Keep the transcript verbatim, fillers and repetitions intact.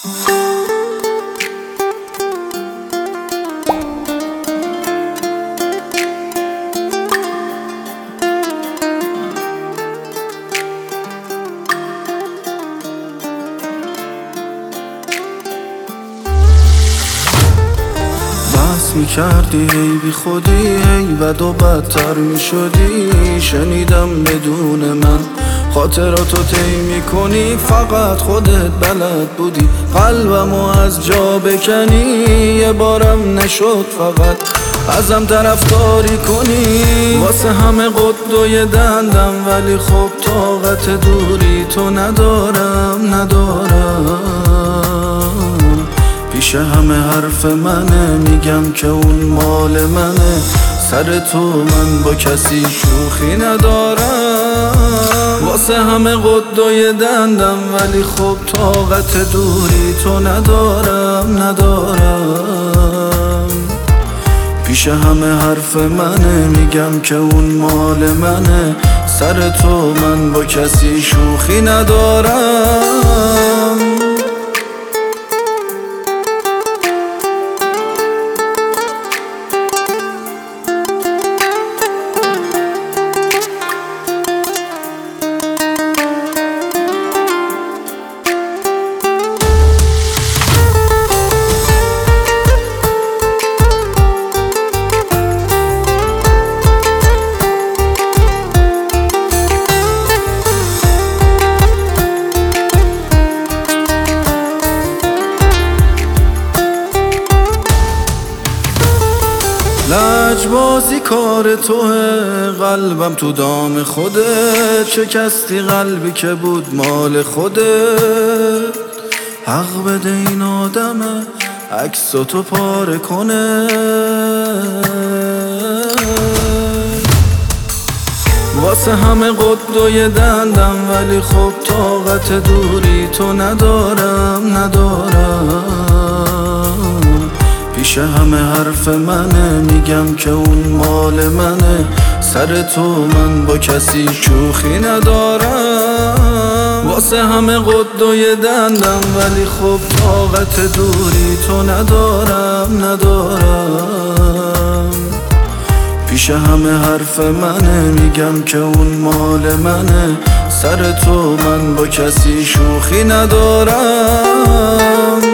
میکردی هی بی خودی، هی بد و بدتر میشدی. شنیدم بدون من خاطراتو طی میکنی، فقط خودت بلد بودی قلبمو از جا بکنی. یه بارم نشد فقط ازم طرفداری کنی، واسه همه قد و یه دندم، ولی خب طاقت دوری تو ندارم ندارم. پیش همه حرف منه، میگم که اون مال منه. سر تو من با کسی شوخی ندارم، واسه همه قد و یه دندم، ولی خب طاقت دوری تو ندارم ندارم. پیش همه حرف منه، میگم که اون مال منه. سر تو من با کسی شوخی ندارم. لجبازی کار توه، قلبم تو دام خودت. شکستی قلبی که بود مال خودت. حق بده این آدمه عکسو تو پاره کنه، واسه همه قد و یه دندم، ولی خب طاقت دوری تو ندارم ندارم. پیش همه حرف منه، میگم که اون مال منه. سر تو من با کسی شوخی ندارم، واسه همه قد و یه دندم، ولی خب طاقت دوری تو ندارم ندارم. پیش همه حرف منه، میگم که اون مال منه. سر تو من با کسی شوخی ندارم.